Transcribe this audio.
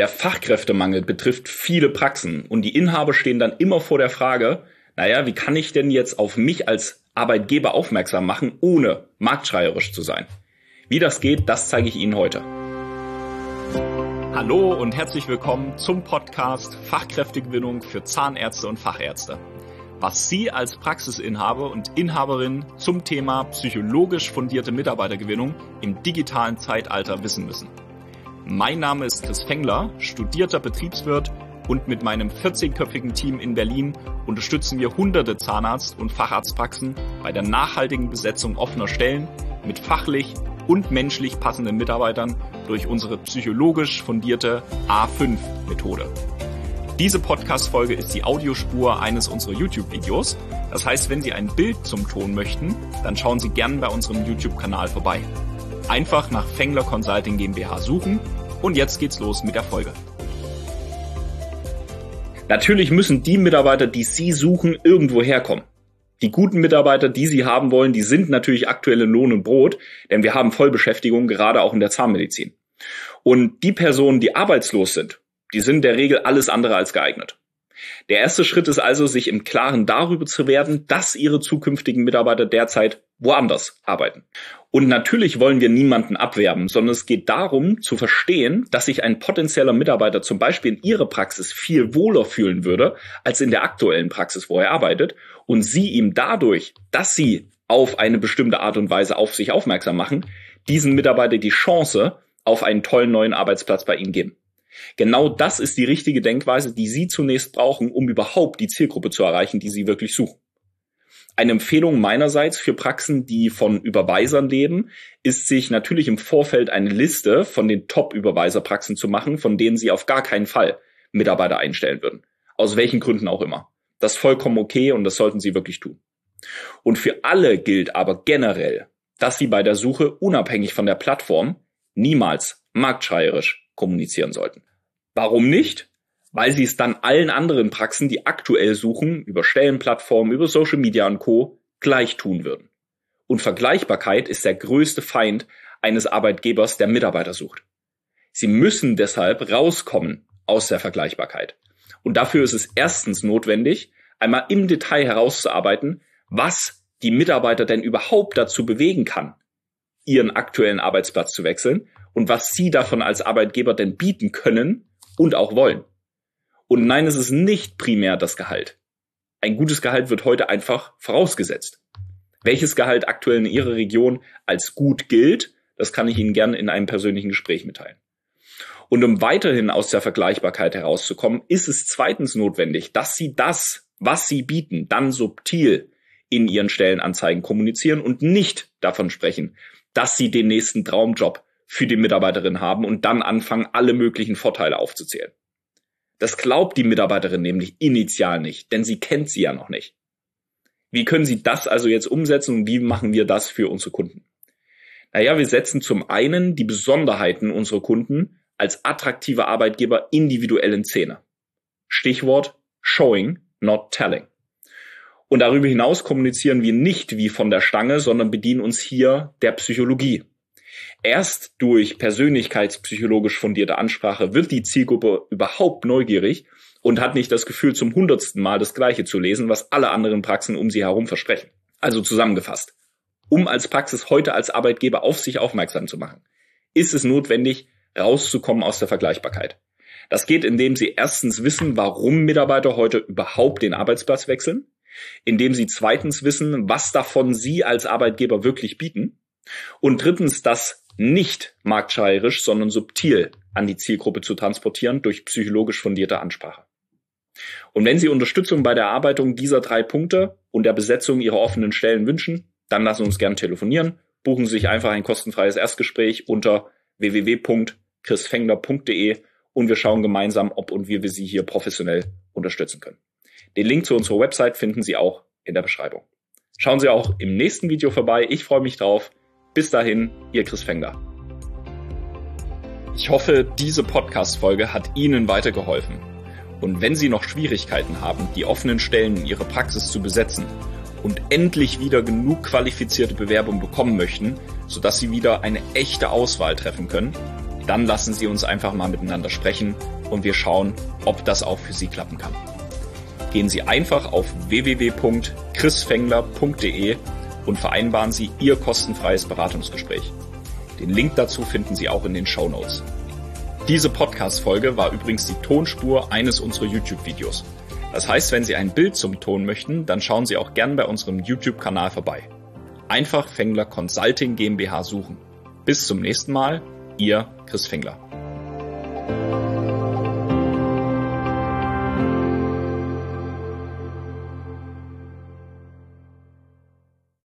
Der Fachkräftemangel betrifft viele Praxen und die Inhaber stehen dann immer vor der Frage, wie kann ich denn jetzt auf mich als Arbeitgeber aufmerksam machen, ohne marktschreierisch zu sein? Wie das geht, das zeige ich Ihnen heute. Hallo und herzlich willkommen zum Podcast Fachkräftegewinnung für Zahnärzte und Fachärzte. Was Sie als Praxisinhaber und Inhaberin zum Thema psychologisch fundierte Mitarbeitergewinnung im digitalen Zeitalter wissen müssen. Mein Name ist Chris Fengler, studierter Betriebswirt, und mit meinem 14-köpfigen Team in Berlin unterstützen wir hunderte Zahnarzt- und Facharztpraxen bei der nachhaltigen Besetzung offener Stellen mit fachlich und menschlich passenden Mitarbeitern durch unsere psychologisch fundierte A5-Methode. Diese Podcast-Folge ist die Audiospur eines unserer YouTube-Videos. Das heißt, wenn Sie ein Bild zum Ton möchten, dann schauen Sie gerne bei unserem YouTube-Kanal vorbei. Einfach nach Fengler Consulting GmbH suchen und jetzt geht's los mit der Folge. Natürlich müssen die Mitarbeiter, die Sie suchen, irgendwo herkommen. Die guten Mitarbeiter, die Sie haben wollen, die sind natürlich aktuell in Lohn und Brot, denn wir haben Vollbeschäftigung, gerade auch in der Zahnmedizin. Und die Personen, die arbeitslos sind, die sind in der Regel alles andere als geeignet. Der erste Schritt ist also, sich im Klaren darüber zu werden, dass Ihre zukünftigen Mitarbeiter derzeit woanders arbeiten. Und natürlich wollen wir niemanden abwerben, sondern es geht darum, zu verstehen, dass sich ein potenzieller Mitarbeiter zum Beispiel in Ihrer Praxis viel wohler fühlen würde, als in der aktuellen Praxis, wo er arbeitet, und Sie ihm dadurch, dass Sie auf eine bestimmte Art und Weise auf sich aufmerksam machen, diesen Mitarbeiter die Chance auf einen tollen neuen Arbeitsplatz bei Ihnen geben. Genau das ist die richtige Denkweise, die Sie zunächst brauchen, um überhaupt die Zielgruppe zu erreichen, die Sie wirklich suchen. Eine Empfehlung meinerseits für Praxen, die von Überweisern leben, ist, sich natürlich im Vorfeld eine Liste von den Top-Überweiserpraxen zu machen, von denen Sie auf gar keinen Fall Mitarbeiter einstellen würden. Aus welchen Gründen auch immer. Das ist vollkommen okay und das sollten Sie wirklich tun. Und für alle gilt aber generell, dass Sie bei der Suche unabhängig von der Plattform niemals marktschreierisch kommunizieren sollten. Warum nicht? Weil Sie es dann allen anderen Praxen, die aktuell suchen, über Stellenplattformen, über Social Media und Co. gleich tun würden. Und Vergleichbarkeit ist der größte Feind eines Arbeitgebers, der Mitarbeiter sucht. Sie müssen deshalb rauskommen aus der Vergleichbarkeit. Und dafür ist es erstens notwendig, einmal im Detail herauszuarbeiten, was die Mitarbeiter denn überhaupt dazu bewegen kann, ihren aktuellen Arbeitsplatz zu wechseln und was Sie davon als Arbeitgeber denn bieten können und auch wollen. Und nein, es ist nicht primär das Gehalt. Ein gutes Gehalt wird heute einfach vorausgesetzt. Welches Gehalt aktuell in Ihrer Region als gut gilt, das kann ich Ihnen gerne in einem persönlichen Gespräch mitteilen. Und um weiterhin aus der Vergleichbarkeit herauszukommen, ist es zweitens notwendig, dass Sie das, was Sie bieten, dann subtil in Ihren Stellenanzeigen kommunizieren und nicht davon sprechen, dass Sie den nächsten Traumjob für die Mitarbeiterin haben und dann anfangen, alle möglichen Vorteile aufzuzählen. Das glaubt die Mitarbeiterin nämlich initial nicht, denn sie kennt sie ja noch nicht. Wie können Sie das also jetzt umsetzen und wie machen wir das für unsere Kunden? Wir setzen zum einen die Besonderheiten unserer Kunden als attraktive Arbeitgeber individuell in Szene. Stichwort Showing, not telling. Und darüber hinaus kommunizieren wir nicht wie von der Stange, sondern bedienen uns hier der Psychologie. Erst durch persönlichkeitspsychologisch fundierte Ansprache wird die Zielgruppe überhaupt neugierig und hat nicht das Gefühl, zum 100. Mal das Gleiche zu lesen, was alle anderen Praxen um sie herum versprechen. Also zusammengefasst, um als Praxis heute als Arbeitgeber auf sich aufmerksam zu machen, ist es notwendig, rauszukommen aus der Vergleichbarkeit. Das geht, indem Sie erstens wissen, warum Mitarbeiter heute überhaupt den Arbeitsplatz wechseln, indem Sie zweitens wissen, was davon Sie als Arbeitgeber wirklich bieten, und drittens, das nicht marktschreierisch, sondern subtil an die Zielgruppe zu transportieren durch psychologisch fundierte Ansprache. Und wenn Sie Unterstützung bei der Erarbeitung dieser 3 Punkte und der Besetzung Ihrer offenen Stellen wünschen, dann lassen Sie uns gerne telefonieren. Buchen Sie sich einfach ein kostenfreies Erstgespräch unter www.chrisfengler.de und wir schauen gemeinsam, ob und wie wir Sie hier professionell unterstützen können. Den Link zu unserer Website finden Sie auch in der Beschreibung. Schauen Sie auch im nächsten Video vorbei. Ich freue mich drauf. Bis dahin, Ihr Chris Fengler. Ich hoffe, diese Podcast-Folge hat Ihnen weitergeholfen. Und wenn Sie noch Schwierigkeiten haben, die offenen Stellen in Ihrer Praxis zu besetzen und endlich wieder genug qualifizierte Bewerbungen bekommen möchten, sodass Sie wieder eine echte Auswahl treffen können, dann lassen Sie uns einfach mal miteinander sprechen und wir schauen, ob das auch für Sie klappen kann. Gehen Sie einfach auf www.chrisfengler.de und vereinbaren Sie Ihr kostenfreies Beratungsgespräch. Den Link dazu finden Sie auch in den Shownotes. Diese Podcast-Folge war übrigens die Tonspur eines unserer YouTube-Videos. Das heißt, wenn Sie ein Bild zum Ton möchten, dann schauen Sie auch gern bei unserem YouTube-Kanal vorbei. Einfach Fengler Consulting GmbH suchen. Bis zum nächsten Mal, Ihr Chris Fengler.